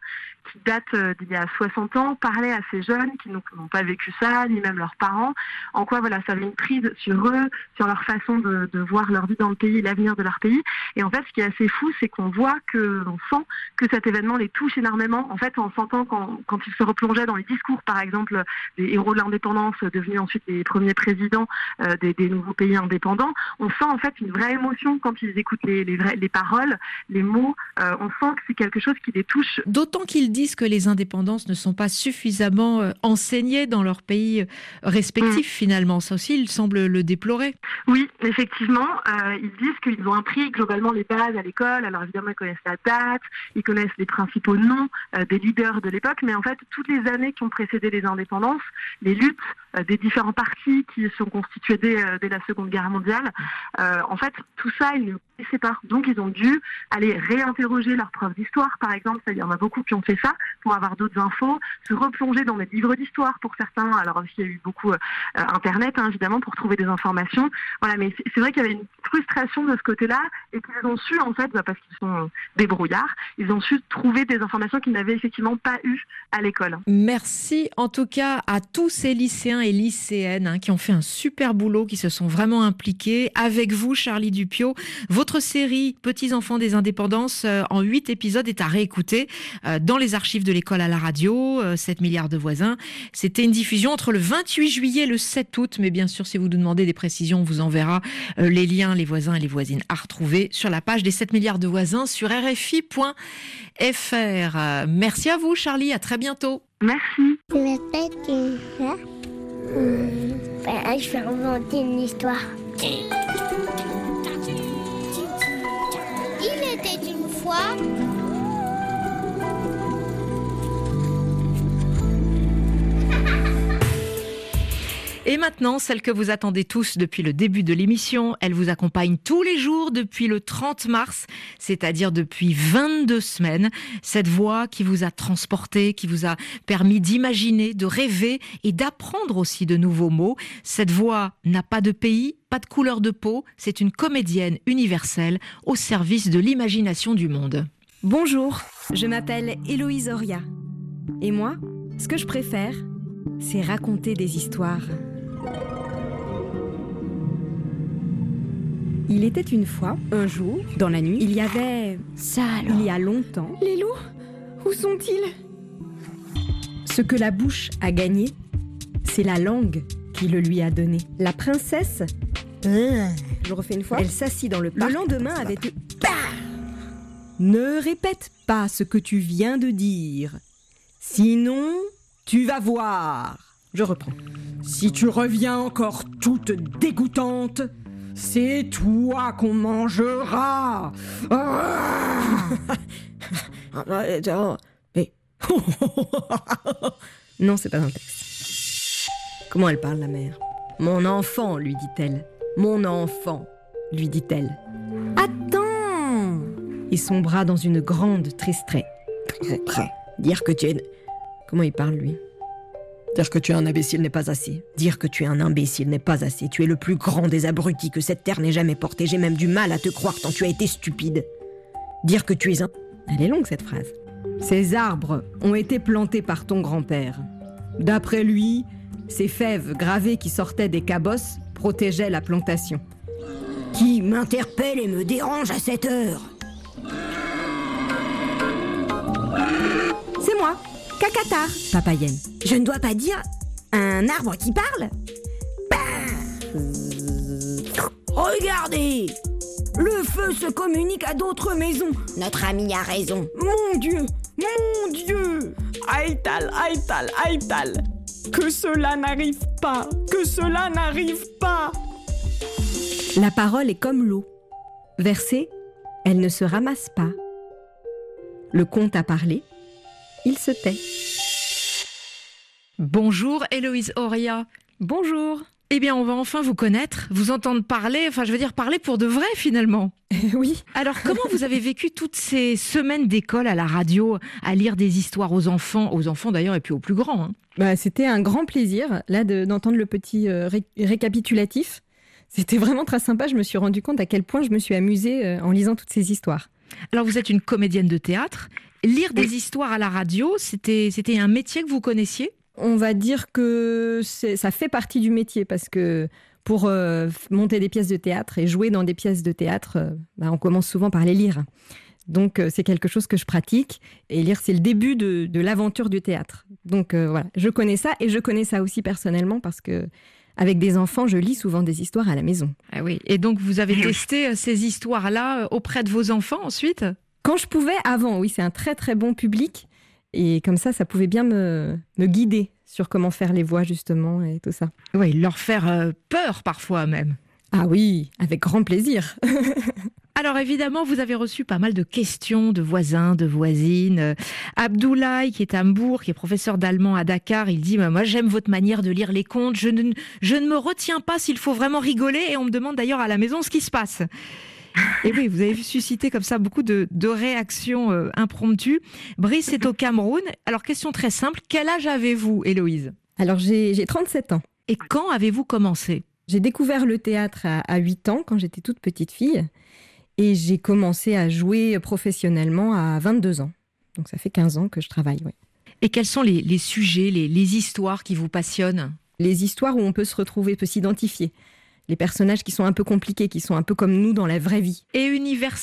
qui date d'il y a 60 ans, parlait à ces jeunes qui n'ont pas vécu ça, ni même leurs parents, en quoi ça avait une prise sur eux, sur leur façon de voir leur vie dans le pays, l'avenir de leur pays. Et en fait, ce qui est assez fou, c'est qu'on sent que cet événement les touche énormément. En fait, on s'entend quand ils se replongeaient dans les discours, par exemple, des héros de l'indépendance, devenus ensuite les premiers présidents des nouveaux pays indépendants, on sent en fait une vraie émotion quand ils écoutent les paroles, les mots. On sent que c'est quelque chose qui les touche.
D'autant qu'ils disent que les indépendances ne sont pas suffisamment enseignées dans leur pays respectifs, finalement. Ça aussi, ils semblent le déplorer.
Oui, effectivement. Ils disent qu'ils ont appris globalement les bases à l'école. Alors évidemment, ils connaissent la date, ils connaissent les principaux noms des leaders de l'époque, mais en fait, toutes les années qui ont précédé les indépendances, les luttes des différents partis qui sont constitués dès la Seconde Guerre mondiale, en fait, tout ça, ils ne connaissaient pas. Donc, ils ont dû aller réinterroger leurs preuves d'histoire, par exemple. Il y en a beaucoup qui ont fait ça pour avoir d'autres infos, se replonger dans des livres d'histoire pour certains. Alors, il y a eu beaucoup Internet, évidemment, pour trouver des informations. Voilà, mais c'est vrai qu'il y avait une frustration de ce côté-là et qu'ils ont su, en fait, parce qu'ils sont débrouillards, ils ont su trouver des informations qu'ils n'avaient effectivement pas eues à l'école.
Merci en tout cas à tous ces lycéens et lycéennes qui ont fait un super boulot, qui se sont vraiment impliqués. Avec vous, Charlie Dupiot, votre série Petits enfants des indépendances en 8 épisodes est à réécouter dans les archives de l'école à la radio, 7 milliards de voisins. C'était une diffusion entre le 28 juillet et le 7 août, mais bien sûr, si vous nous demandez des précisions, on vous enverra les liens, les voisins et les voisines à retrouver sur la page des 7 milliards de voisins sur rfi.fr. Merci à vous, Charlie, à très bientôt.
Merci.
Je vais inventer une histoire. Il était une fois...
Et maintenant, celle que vous attendez tous depuis le début de l'émission, elle vous accompagne tous les jours depuis le 30 mars, c'est-à-dire depuis 22 semaines. Cette voix qui vous a transporté, qui vous a permis d'imaginer, de rêver et d'apprendre aussi de nouveaux mots. Cette voix n'a pas de pays, pas de couleur de peau, c'est une comédienne universelle au service de l'imagination du monde.
Bonjour, je m'appelle Héloïse Oria. Et moi, ce que je préfère, c'est raconter des histoires. Il était une fois, un jour, dans la nuit, il y avait... Ça alors. Il y a longtemps... Les loups, où sont-ils? Ce que la bouche a gagné, c'est la langue qui le lui a donné. La princesse... Je refais une fois. Elle s'assit dans le parc. Le lendemain avait... Ne répète pas ce que tu viens de dire. Sinon, tu vas voir. Je reprends. Si tu reviens encore toute dégoûtante, c'est toi qu'on mangera. Mais... Non, c'est pas un texte. Comment elle parle, la mère? Mon enfant, lui dit-elle. Mon enfant, lui dit-elle. Attends! Et son bras dans une grande tristesse. Dire que tu es... Comment il parle, lui? Dire que tu es un imbécile n'est pas assez. Dire que tu es un imbécile n'est pas assez. Tu es le plus grand des abrutis que cette terre n'ait jamais porté. J'ai même du mal à te croire tant tu as été stupide. Dire que tu es un... Elle est longue, cette phrase. Ces arbres ont été plantés par ton grand-père. D'après lui, ces fèves gravées qui sortaient des cabosses protégeaient la plantation. Qui m'interpelle et me dérange à cette heure? C'est moi, Cacatar, papayenne. Je ne dois pas dire un arbre qui parle? Regardez! Le feu se communique à d'autres maisons. Notre ami a raison. Mon Dieu! Mon Dieu! Aïtal, Aïtal, Aïtal! Que cela n'arrive pas! Que cela n'arrive pas! La parole est comme l'eau. Versée, elle ne se ramasse pas. Le conte a parlé, il se tait.
Bonjour Héloïse Oria.
Bonjour.
Eh bien, on va enfin vous connaître, vous entendre parler, enfin je veux dire parler pour de vrai finalement.
Oui.
Alors comment vous avez vécu toutes ces semaines d'école à la radio, à lire des histoires aux enfants d'ailleurs et puis aux plus grands
C'était un grand plaisir là d'entendre le petit récapitulatif. C'était vraiment très sympa, je me suis rendu compte à quel point je me suis amusée en lisant toutes ces histoires.
Alors vous êtes une comédienne de théâtre Lire des histoires à la radio, c'était un métier que vous connaissiez ?
On va dire que ça fait partie du métier parce que pour monter des pièces de théâtre et jouer dans des pièces de théâtre, on commence souvent par les lire. Donc c'est quelque chose que je pratique et lire c'est le début de l'aventure du théâtre. Donc voilà, je connais ça et je connais ça aussi personnellement parce que avec des enfants, je lis souvent des histoires à la maison.
Ah oui, et donc vous avez testé ces histoires-là auprès de vos enfants ensuite ?
Quand je pouvais, avant, oui, c'est un très très bon public. Et comme ça pouvait bien me guider sur comment faire les voix justement et tout ça.
Oui, leur faire peur parfois même.
Ah oui, avec grand plaisir.
Alors évidemment, vous avez reçu pas mal de questions de voisins, de voisines. Abdoulaye, qui est à Hambourg, qui est professeur d'allemand à Dakar, il dit « Moi, j'aime votre manière de lire les contes. Je ne me retiens pas s'il faut vraiment rigoler. » Et on me demande d'ailleurs à la maison ce qui se passe. Et oui, vous avez suscité comme ça beaucoup de réactions impromptues. Brice est au Cameroun. Alors, question très simple. Quel âge avez-vous, Héloïse ?
Alors, j'ai 37 ans.
Et quand avez-vous commencé ?
J'ai découvert le théâtre à 8 ans, quand j'étais toute petite fille. Et j'ai commencé à jouer professionnellement à 22 ans. Donc ça fait 15 ans que je travaille, oui.
Et quels sont les sujets, les histoires qui vous passionnent ?
Les histoires où on peut se retrouver, peut s'identifier. Les personnages qui sont un peu compliqués, qui sont un peu comme nous dans la vraie vie.
Et universels ?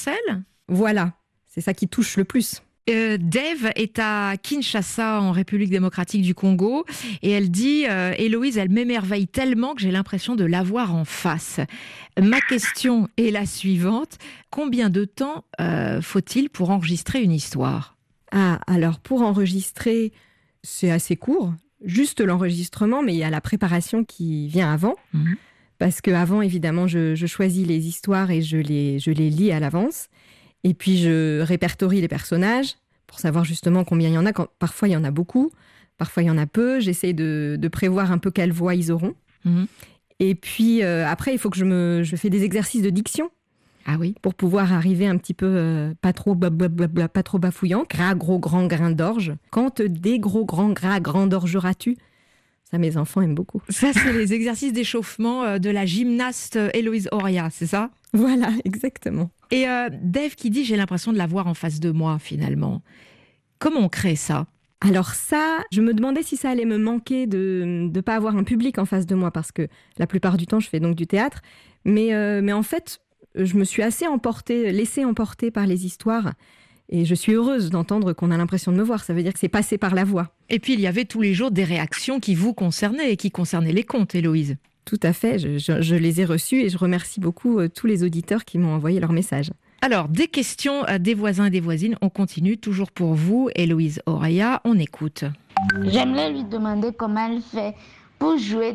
Voilà, c'est ça qui touche le plus.
Dave est à Kinshasa, en République démocratique du Congo, et elle dit « Héloïse, elle m'émerveille tellement que j'ai l'impression de la voir en face. » Ma question est la suivante. Combien de temps faut-il pour enregistrer une histoire ?
Ah, alors pour enregistrer, c'est assez court. Juste l'enregistrement, mais il y a la préparation qui vient avant. Mmh. Parce qu'avant, évidemment, je choisis les histoires et je les lis à l'avance. Et puis, je répertorie les personnages pour savoir justement combien il y en a. Parfois, il y en a beaucoup. Parfois, il y en a peu. J'essaie de prévoir un peu quelle voix ils auront. Mmh. Et puis, après, il faut que je fais des exercices de diction.
Ah oui.
Pour pouvoir arriver un petit peu pas trop bafouillant. Gras, gros, grand grain d'orge. Quand des gros, grands, gras, grand d'orgeras-tu ? Ça, mes enfants aiment beaucoup.
Ça, c'est les exercices d'échauffement de la gymnaste Héloïse Oria, c'est ça ?
Voilà, exactement.
Et Dave qui dit « J'ai l'impression de la voir en face de moi, finalement ». Comment on crée ça ?
Alors ça, je me demandais si ça allait me manquer de ne pas avoir un public en face de moi, parce que la plupart du temps, je fais donc du théâtre. Mais en fait, je me suis assez laissée emporter par les histoires. Et je suis heureuse d'entendre qu'on a l'impression de me voir. Ça veut dire que c'est passé par la voix.
Et puis, il y avait tous les jours des réactions qui vous concernaient et qui concernaient les contes, Héloïse.
Tout à fait. Je les ai reçues et je remercie beaucoup tous les auditeurs qui m'ont envoyé leurs messages.
Alors, des questions des voisins et des voisines. On continue toujours pour vous, Héloïse Oraya. On écoute.
J'aimerais lui demander comment elle fait pour jouer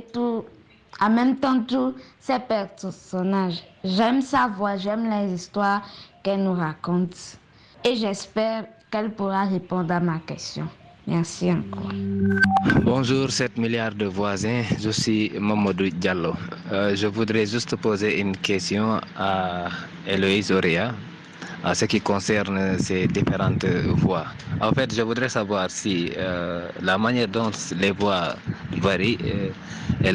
en même temps tous ces personnages. J'aime sa voix, j'aime les histoires qu'elle nous raconte. Et j'espère qu'elle pourra répondre à ma question. Merci encore.
Bonjour 7 milliards de voisins, je suis Mamadou Diallo. Je voudrais juste poser une question à Héloïse Oria en ce qui concerne ces différentes voix. En fait, je voudrais savoir si la manière dont les voix varient est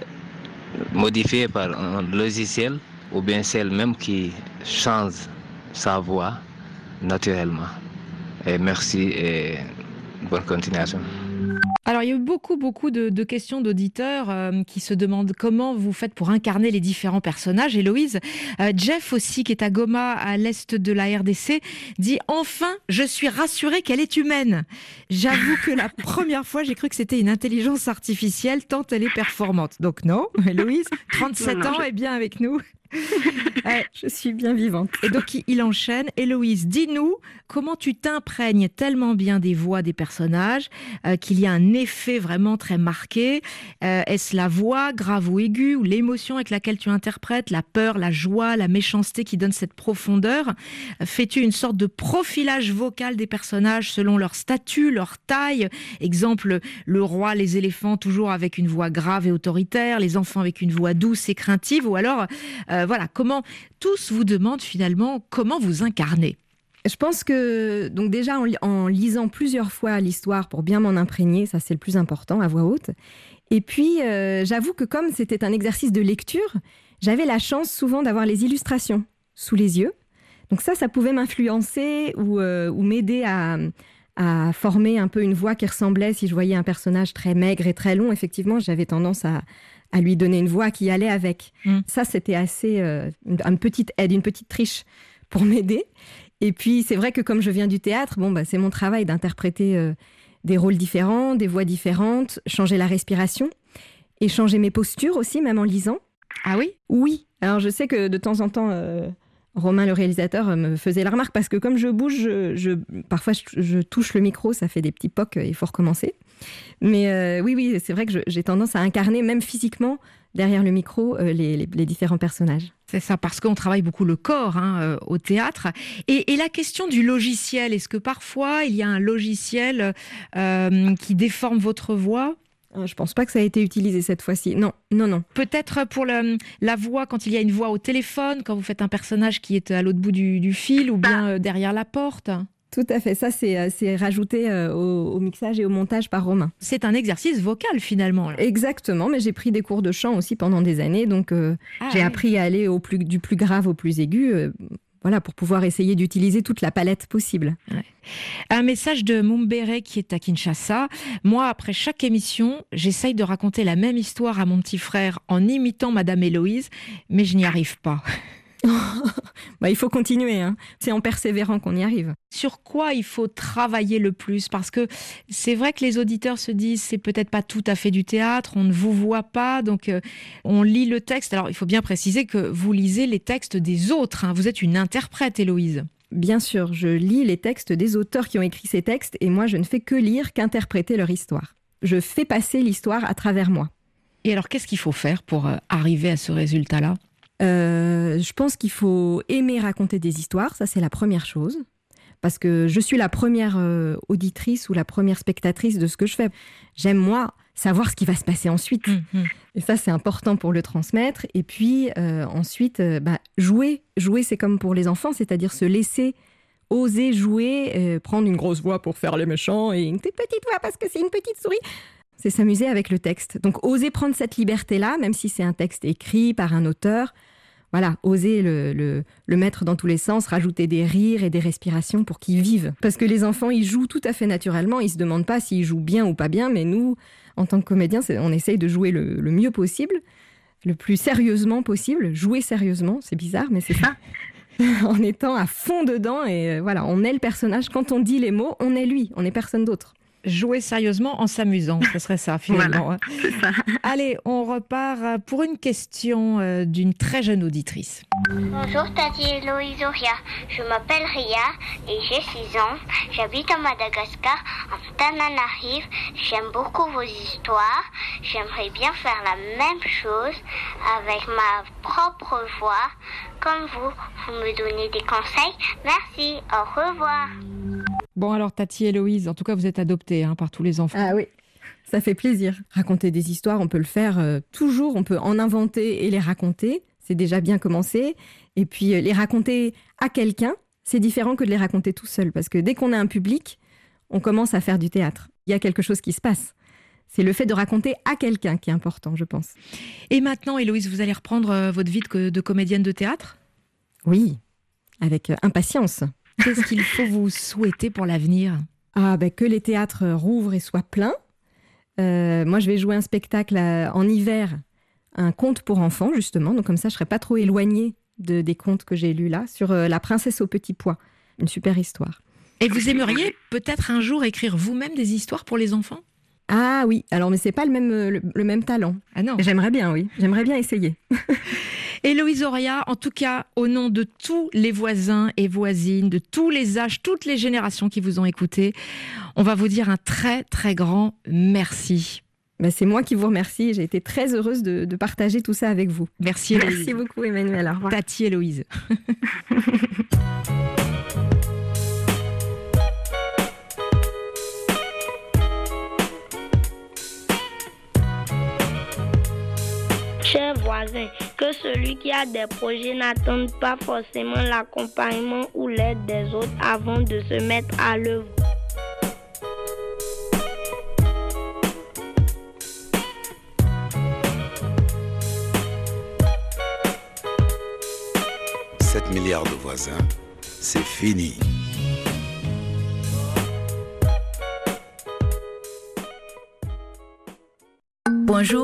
modifiée par un logiciel ou bien celle même qui change sa voix naturellement. Et merci et bonne continuation.
Alors, il y a eu beaucoup de questions d'auditeurs qui se demandent comment vous faites pour incarner les différents personnages. Héloïse, Jeff aussi, qui est à Goma, à l'est de la RDC, dit « Enfin, je suis rassurée qu'elle est humaine. J'avoue que la première fois, j'ai cru que c'était une intelligence artificielle tant elle est performante. » Donc non, Héloïse, 37 ans, est bien avec nous.
Je suis bien vivante.
Et donc il enchaîne. Héloïse, dis-nous comment tu t'imprègnes tellement bien des voix des personnages qu'il y a un effet vraiment très marqué. Est-ce la voix grave ou aiguë ou l'émotion avec laquelle tu interprètes, la peur, la joie, la méchanceté qui donne cette profondeur? Fais-tu une sorte de profilage vocal des personnages selon leur statut, leur taille? Exemple, le roi, les éléphants toujours avec une voix grave et autoritaire, les enfants avec une voix douce et craintive, ou alors voilà, comment tous vous demandent finalement comment vous incarnez.
Je pense que, donc déjà en lisant plusieurs fois l'histoire pour bien m'en imprégner, ça c'est le plus important, à voix haute. Et puis, j'avoue que comme c'était un exercice de lecture, j'avais la chance souvent d'avoir les illustrations sous les yeux. Donc ça pouvait m'influencer ou m'aider à former un peu une voix qui ressemblait. Si je voyais un personnage très maigre et très long, effectivement, j'avais tendance à lui donner une voix qui allait avec. Ça, c'était assez une petite aide, une petite triche pour m'aider. Et puis, c'est vrai que comme je viens du théâtre, c'est mon travail d'interpréter des rôles différents, des voix différentes, changer la respiration et changer mes postures aussi, même en lisant.
Ah oui ?
Oui. Alors, je sais que de temps en temps, Romain, le réalisateur, me faisait la remarque parce que comme je bouge, parfois je touche le micro, ça fait des petits pocs, il faut recommencer. Mais oui, c'est vrai que j'ai tendance à incarner, même physiquement, derrière le micro, les différents personnages.
C'est ça, parce qu'on travaille beaucoup le corps au théâtre. Et la question du logiciel, est-ce que parfois il y a un logiciel qui déforme votre voix ?
Je pense pas que ça a été utilisé cette fois-ci. Non.
Peut-être pour la voix, quand il y a une voix au téléphone, quand vous faites un personnage qui est à l'autre bout du fil ou bien derrière la porte.
Tout à fait, ça c'est rajouté au mixage et au montage par Romain.
C'est un exercice vocal finalement. Là.
Exactement, mais j'ai pris des cours de chant aussi pendant des années, donc j'ai appris à aller du plus grave au plus aigu, pour pouvoir essayer d'utiliser toute la palette possible.
Ouais. Un message de Mumbere qui est à Kinshasa. Moi, après chaque émission, j'essaye de raconter la même histoire à mon petit frère en imitant Madame Héloïse, mais je n'y arrive pas.
Il faut continuer, c'est en persévérant qu'on y arrive.
Sur quoi il faut travailler le plus ? Parce que c'est vrai que les auditeurs se disent c'est peut-être pas tout à fait du théâtre, on ne vous voit pas, donc on lit le texte. Alors il faut bien préciser que vous lisez les textes des autres, vous êtes une interprète, Héloïse.
Bien sûr, je lis les textes des auteurs qui ont écrit ces textes et moi je ne fais que lire, qu'interpréter leur histoire. Je fais passer l'histoire à travers moi.
Et alors qu'est-ce qu'il faut faire pour arriver à ce résultat-là ?
Je pense qu'il faut aimer raconter des histoires, ça c'est la première chose, parce que je suis la première auditrice ou la première spectatrice de ce que je fais. J'aime, moi, savoir ce qui va se passer ensuite. Et ça, c'est important pour le transmettre. Et puis, ensuite, jouer. Jouer, c'est comme pour les enfants, c'est-à-dire se laisser oser jouer, prendre une grosse voix pour faire les méchants et une petite voix parce que c'est une petite souris. C'est s'amuser avec le texte. Donc, oser prendre cette liberté-là, même si c'est un texte écrit par un auteur. Voilà, oser le mettre dans tous les sens, rajouter des rires et des respirations pour qu'ils vivent. Parce que les enfants, ils jouent tout à fait naturellement. Ils ne se demandent pas s'ils jouent bien ou pas bien. Mais nous, en tant que comédiens, on essaye de jouer le mieux possible, le plus sérieusement possible. Jouer sérieusement, c'est bizarre, mais c'est ça. En étant à fond dedans. Et on est le personnage. Quand on dit les mots, on est lui. On n'est personne d'autre.
Jouer sérieusement en s'amusant, ce serait ça finalement.
Voilà, c'est ça.
Allez, on repart pour une question d'une très jeune auditrice.
Bonjour Tati Héloïse Auria, je m'appelle Ria et j'ai 6 ans. J'habite à Madagascar, en Tananarive. J'aime beaucoup vos histoires. J'aimerais bien faire la même chose avec ma propre voix. Comme vous me donnez des conseils. Merci, au revoir.
Bon alors Tati Héloïse, en tout cas vous êtes adoptée par tous les enfants.
Ah oui, ça fait plaisir. Raconter des histoires, on peut le faire toujours, on peut en inventer et les raconter, c'est déjà bien commencé. Et puis les raconter à quelqu'un, c'est différent que de les raconter tout seul, parce que dès qu'on a un public, on commence à faire du théâtre. Il y a quelque chose qui se passe. C'est le fait de raconter à quelqu'un qui est important, je pense.
Et maintenant, Héloïse, vous allez reprendre votre vie de comédienne de théâtre ?
Oui, avec impatience.
Qu'est-ce qu'il faut vous souhaiter pour l'avenir ?
Que les théâtres rouvrent et soient pleins. Moi, je vais jouer un spectacle en hiver, un conte pour enfants, justement. Donc comme ça, je ne serai pas trop éloignée des contes que j'ai lus là, sur la princesse au petit pois. Une super histoire.
Et vous aimeriez peut-être un jour écrire vous-même des histoires pour les enfants ?
Ah oui, alors mais c'est pas le même talent.
Ah non.
J'aimerais bien, oui. J'aimerais bien essayer.
Héloïse Auria, en tout cas, au nom de tous les voisins et voisines, de tous les âges, toutes les générations qui vous ont écouté, on va vous dire un très, très grand merci.
C'est moi qui vous remercie. J'ai été très heureuse de partager tout ça avec vous.
Merci Héloïse.
Merci beaucoup Emmanuel. Au revoir.
Tati Héloïse.
Chers voisins, que celui qui a des projets n'attende pas forcément l'accompagnement ou l'aide des autres avant de se mettre à l'œuvre. «
7 milliards de voisins,
c'est fini.
Bonjour.